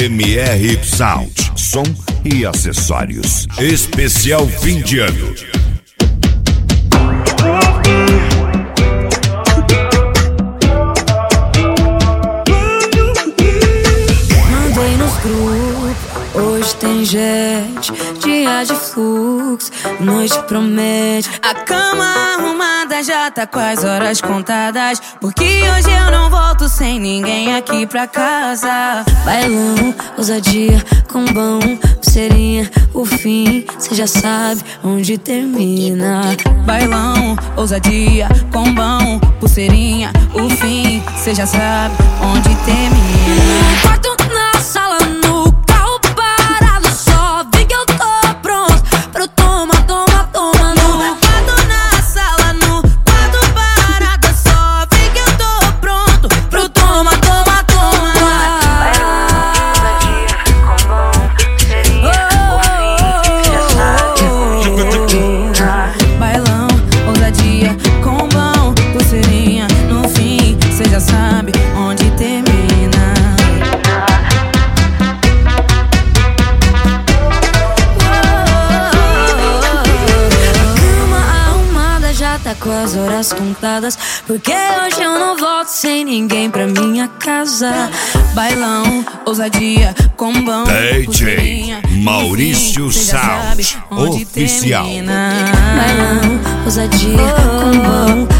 MR Sound, som e acessórios. Especial fim de ano. Mandei nos grupos, hoje tem jet, dia de fluxo, noite promete. A cama arrumada já tá com as horas contadas, porque hoje eu não volto sem ninguém aqui pra casa. Bailão, ousadia, combão, pulseirinha, o fim, cê já sabe onde termina. Bailão, ousadia, combão, pulseirinha, o fim, cê já sabe onde termina. Quarto na sala, no carro parado, só vem que eu tô pronto pro toma, toma, toma. No quarto na sala, no quarto parado, só vem que eu tô pronto pro toma, toma, toma. Bailão, ousadia, combão, pulseirinha, no fim, cê já sabe onde termina. Tá com as horas contadas, porque hoje eu não volto sem ninguém pra minha casa. Bailão, ousadia, combão, DJ Maurício Sound Oficial. Bailão, ousadia, combão,